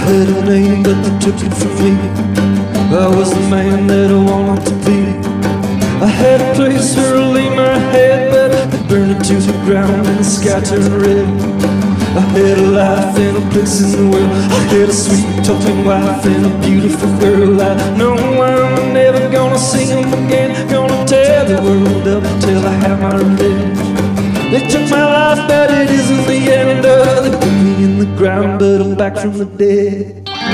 had a name, but they took it from me. I was the man that I wanted to be. I had a place where I lay my head, but they burned it to the ground and the sky turned red. I had a life and a place in the world. I had a sweet talking wife and a beautiful girl. I know I'm never gonna see them again. Gonna tear the world up till I have my revenge. They took my life, but it isn't the end. They put me in the ground, but I'm back from the dead.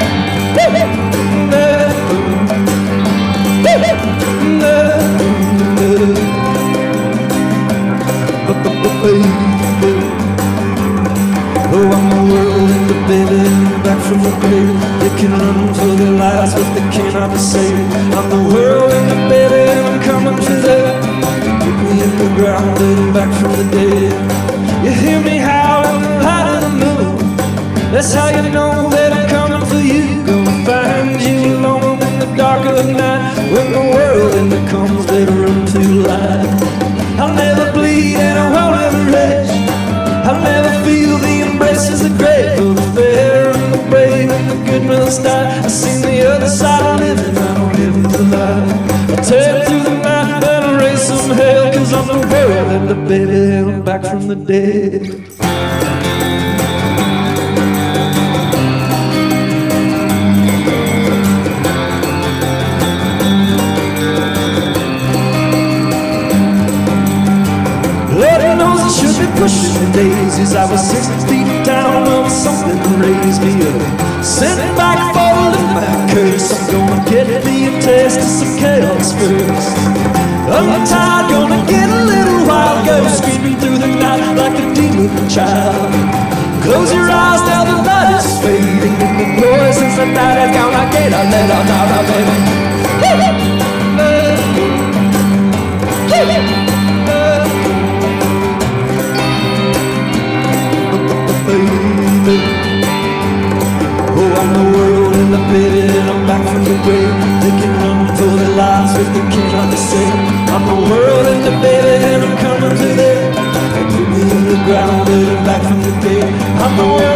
Oh, I'm the world and the baby, back from the grave. They can run for their lives, but they cannot be saved. I'm the world and the baby, and I'm coming for them. Put me in the ground, but I'm back from the dead. You hear me howl in the light of the moon. That's how you know that I'm coming for you. Gonna find you alone in the dark of the night. When the world and the comes, they run to light. I'll never bleed and I won't ever rest. I'll never feel the embraces of grave. For the fair and the brave and the good must die. I've seen the other side of living, I don't live the lie. I'll tear through the night and I'll raise some hell. Cause I'm the world and the baby, and I'm back from the dead. Pushing the daisies, I was 6 feet down on something to raise me up. Sent back for a lift back curse. I'm gonna get me a taste of some chaos first. I'm tired, gonna get a little wild. Go screaming through the night like a demon child. Close your eyes, now the light is fading. And the noise since the night has gone, I get a little louder, baby. Oh, I'm the world and the baby, and I'm back from the grave. They can run for their lives, but they cannot be saved. I'm the world and the baby, and I'm coming to them. They put me in the ground, but I'm back from the grave. I'm the world.